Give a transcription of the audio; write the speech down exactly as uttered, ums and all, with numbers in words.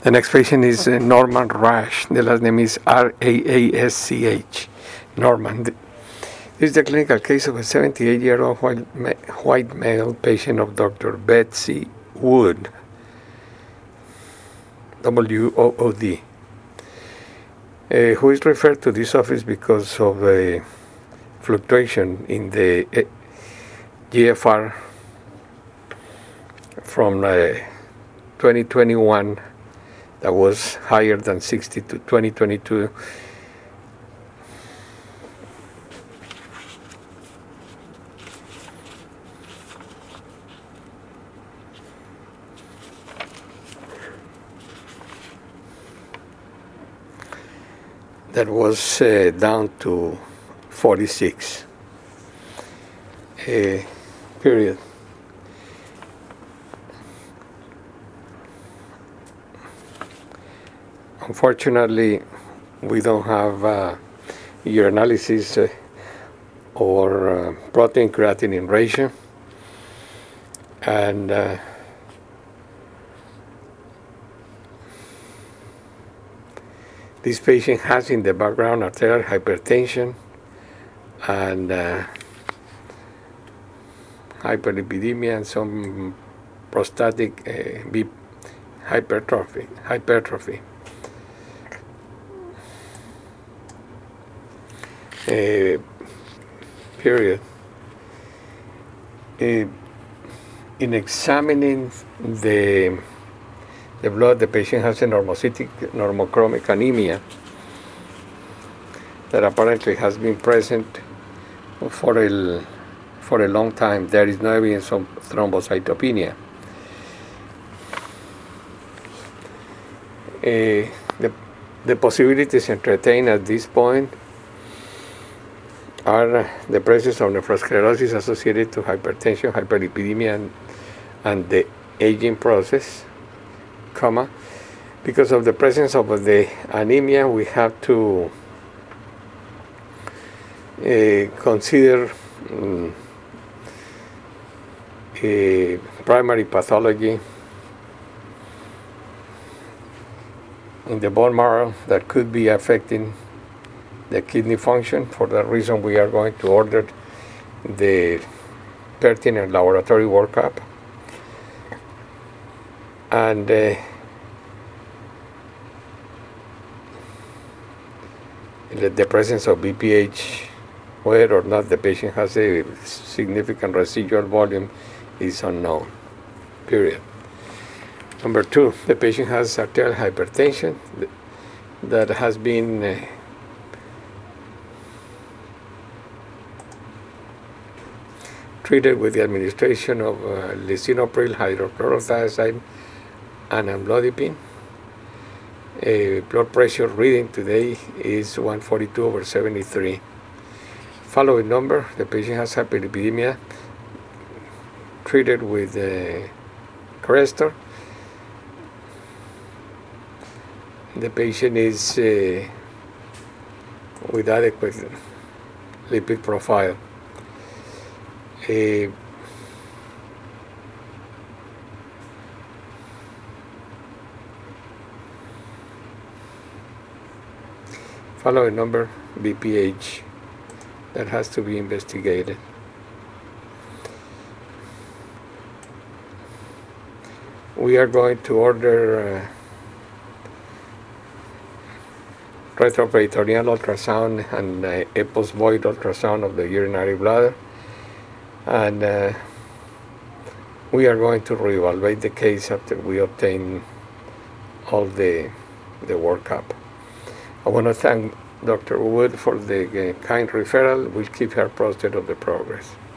The next patient is uh, Norman Rash. The last name is R A A S C H. Norman. This is the clinical case of a seventy-eight-year-old white, ma- white male patient of Doctor Betsy Wood, W O O D, uh, who is referred to this office because of a fluctuation in the uh, G F R from uh, twenty twenty-one that was higher than sixty to twenty twenty-two. That was uh, down to forty-six. Uh, period. Unfortunately, we don't have uh, urinalysis uh, or uh, protein creatinine ratio, and uh, this patient has in the background arterial hypertension and uh, hyperlipidemia and some prostatic uh, B- hypertrophy. hypertrophy. Uh, period. Uh, in examining the the blood, the patient has a normocytic normochromic anemia that apparently has been present for a for a long time. There is no evidence of thrombocytopenia. Uh, the the possibilities entertained at this point are the presence of nephrosclerosis associated to hypertension, hyperlipidemia, and, and the aging process, comma. Because of the presence of the anemia, we have to uh, consider um, a primary pathology in the bone marrow that could be affecting the kidney function. For that reason, we are going to order the pertinent laboratory workup. And uh, the presence of B P H, whether or not the patient has a significant residual volume, is unknown, period. Number two, the patient has arterial hypertension that has been uh, treated with the administration of uh, lisinopril, hydrochlorothiazide, and amlodipine. Uh, blood pressure reading today is one forty-two over seventy-three. Following number, the patient has hyperlipidemia treated with uh, Crestor. The patient is uh, with adequate lipid profile. Uh, following number, B P H, that has to be investigated. We are going to order uh, retroperitoneal ultrasound and uh, EPOS void ultrasound of the urinary bladder. And uh, we are going to reevaluate the case after we obtain all the the workup. I want to thank Doctor Wood for the uh, kind referral. We'll keep her posted of the progress.